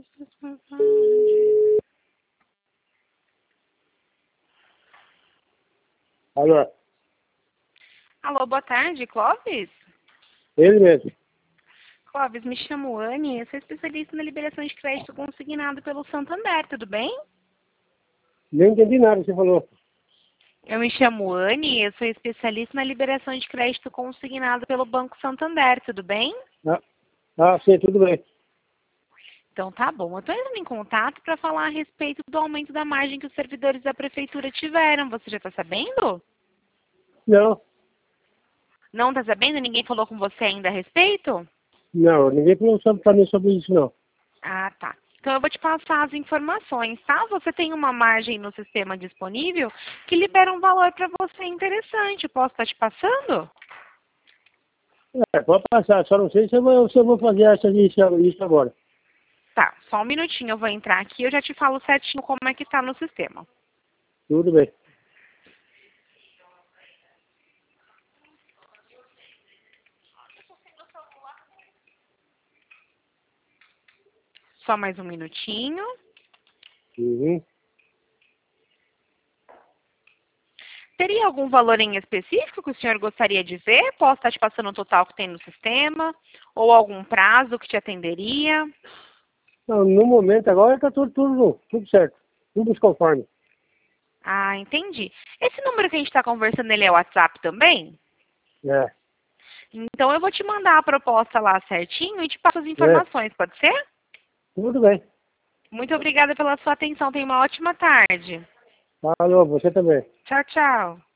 Alô, Alô, boa tarde, Clóvis? ele mesmo. Clóvis, me chamo Anne, eu sou especialista na liberação de crédito consignado pelo Santander, tudo bem? Nem entendi nada que você falou. Eu me chamo Anne, eu sou especialista na liberação de crédito consignado pelo Banco Santander, tudo bem? Sim, tudo bem. Então tá bom, eu estou entrando em contato para falar a respeito do aumento da margem que os servidores da prefeitura tiveram, você já está sabendo? Não, Não está sabendo? Ninguém falou com você ainda a respeito? não, ninguém falou pra mim sobre isso, não. Ah, tá. Então eu vou te passar as informações, tá? Você tem uma margem no sistema disponível que libera um valor para você interessante. Posso estar te passando? Pode passar, só não sei se eu vou fazer isso agora. Tá, só um minutinho, eu vou entrar aqui e eu já te falo certinho como é que tá no sistema. Tudo bem. Só mais um minutinho. Uhum. Teria algum valor em específico que o senhor gostaria de ver? Posso estar te passando o total que tem no sistema? Ou algum prazo que te atenderia? Não, no momento agora tá tudo certo. Tudo conforme. Ah, entendi. Esse número que a gente está conversando, ele é o WhatsApp também? É, Então eu vou te mandar a proposta lá certinho e te passo as é, informações, pode ser? tudo bem. Muito obrigada pela sua atenção. Tenha uma ótima tarde. Falou, você também. Tchau, tchau.